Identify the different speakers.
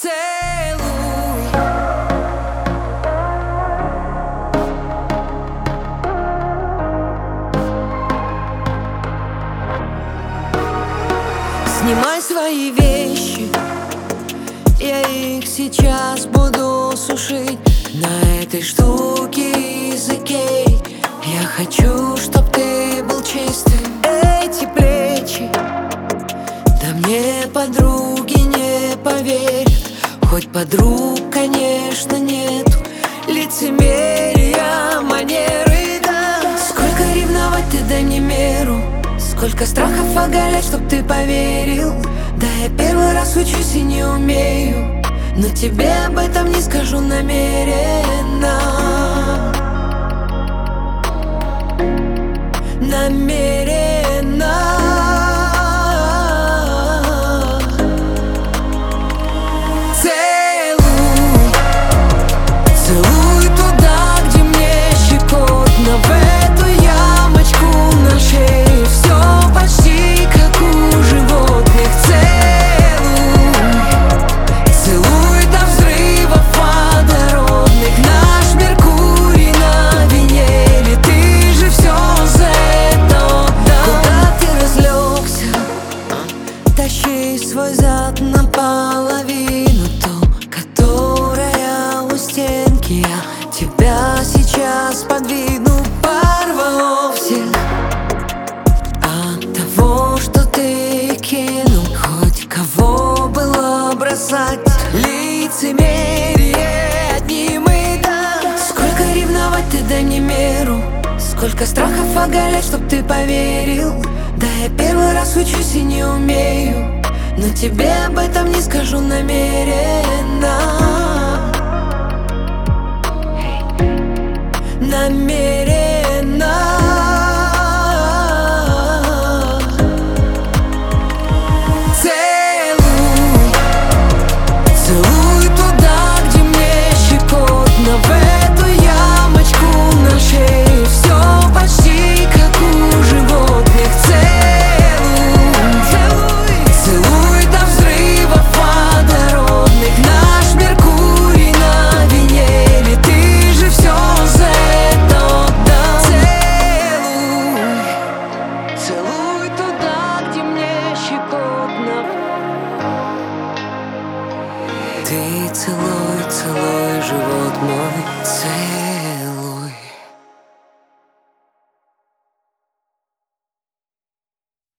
Speaker 1: Целуй. Снимай свои вещи, я их сейчас буду сушить на этой штуке языке. Я хочу, чтоб ты был чистым. Эти плечи, да мне подруги не поверят. Хоть подруг, конечно, нету. Лицемерия, манеры, да. Сколько ревновать, ты дай мне меру. Сколько страхов оголять, чтоб ты поверил. Да я первый раз учусь и не умею, но тебе об этом не скажу намеренно. Намеренно. Целуй, целуй туда, где мне щекотно, в эту ямочку на шее. Все почти как у животных. Целуй, целуй до взрывов водородных. Наш Меркурий на Венере. Ты же все за это отдал. Куда ты разлегся? Тащи свой зад наполовину, ту, которая у стенки. Я тебя сейчас подвину. Порвало всех от того, что ты кинул. Хоть кого было бросать. Лицемерие одни мы, да. Сколько ревновать, ты дай мне меру. Сколько страхов оголять, чтоб ты поверил. Да я первый раз учусь и не умею, но тебе об этом не скажу намеренно. Намеренно. Целуй, целуй туда, где мне щекотно, в эту ямочку на шее. Все почти как у животных. Целуй, целуй, целуй до взрывов водородных. Наш Меркурий на Венере. Ты же все за это отдал. Целуй, целуй туда, где мне щекотно. Ты целуй, целуй живот мой. Целуй.